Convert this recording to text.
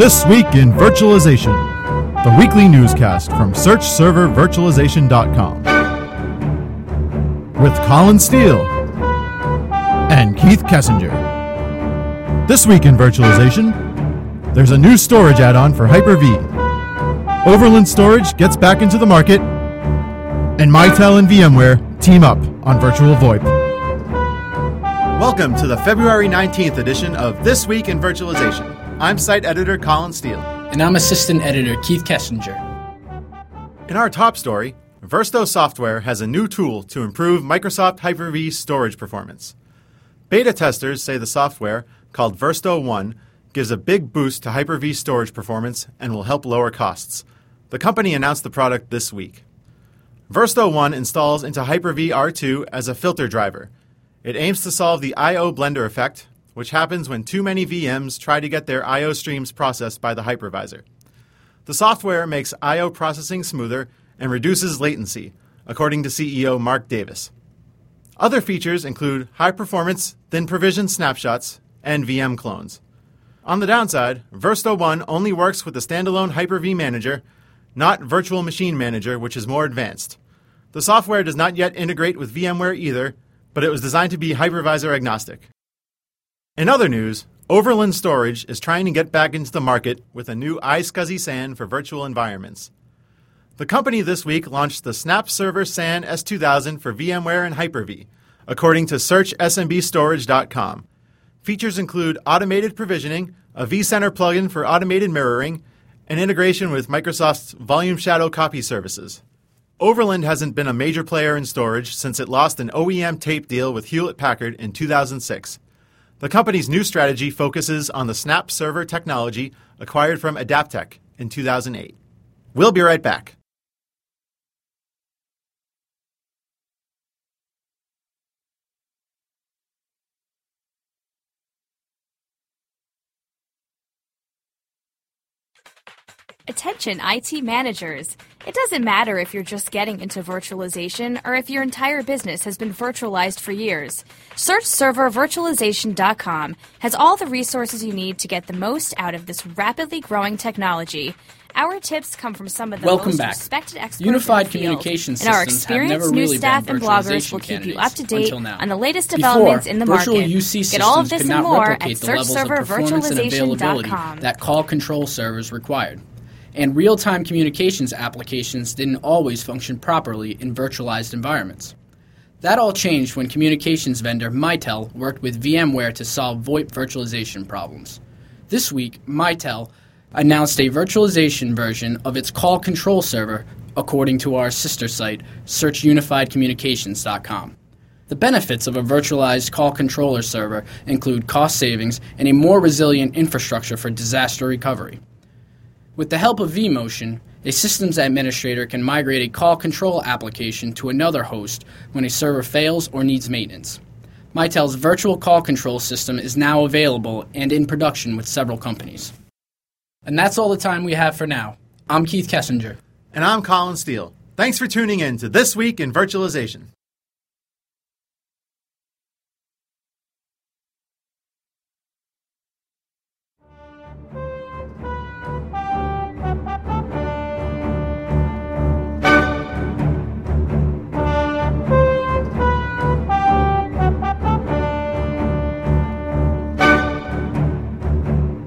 This Week in Virtualization, the weekly newscast from SearchServerVirtualization.com. With Colin Steele and Keith Kessinger. This Week in Virtualization, there's a new storage add-on for Hyper-V. Overland Storage gets back into the market, and Mitel and VMware team up on Virtual VoIP. Welcome to the February 19th edition of This Week in Virtualization. I'm site editor Colin Steele. And I'm assistant editor Keith Kessinger. In our top story, Versto Software has a new tool to improve Microsoft Hyper-V storage performance. Beta testers say the software, called Versto 1, gives a big boost to Hyper-V storage performance and will help lower costs. The company announced the product this week. Versto 1 installs into Hyper-V R2 as a filter driver. It aims to solve the I/O blender effect, which happens when too many VMs try to get their I/O streams processed by the hypervisor. The software makes I/O processing smoother and reduces latency, according to CEO Mark Davis. Other features include high-performance, thin-provision snapshots, and VM clones. On the downside, Versto 1 only works with the standalone Hyper-V Manager, not Virtual Machine Manager, which is more advanced. The software does not yet integrate with VMware either, but it was designed to be hypervisor agnostic. In other news, Overland Storage is trying to get back into the market with a new iSCSI SAN for virtual environments. The company this week launched the SnapServer SAN S2000 for VMware and Hyper-V, according to SearchSMBStorage.com. Features include automated provisioning, a vCenter plugin for automated mirroring, and integration with Microsoft's Volume Shadow copy services. Overland hasn't been a major player in storage since it lost an OEM tape deal with Hewlett-Packard in 2006. The company's new strategy focuses on the SnapServer technology acquired from Adaptec in 2008. We'll be right back. Attention IT managers. It doesn't matter if you're just getting into virtualization or if your entire business has been virtualized for years. SearchServerVirtualization.com has all the resources you need to get the most out of this rapidly growing technology. Our tips come from some of the most respected experts Unified in the field, communication and our systems have experienced never new really staff been and bloggers will keep you up to date on the latest developments in the virtual market. UC Get all of systems this could and not more at replicate the levels of performance and availability SearchServerVirtualization.com. that call control servers required. And real-time communications applications didn't always function properly in virtualized environments. That all changed when communications vendor Mitel worked with VMware to solve VoIP virtualization problems. This week, Mitel announced a virtualization version of its call control server, according to our sister site, SearchUnifiedCommunications.com. The benefits of a virtualized call controller server include cost savings and a more resilient infrastructure for disaster recovery. With the help of vMotion, a systems administrator can migrate a call control application to another host when a server fails or needs maintenance. Mitel's virtual call control system is now available and in production with several companies. And that's all the time we have for now. I'm Keith Kessinger. And I'm Colin Steele. Thanks for tuning in to This Week in Virtualization.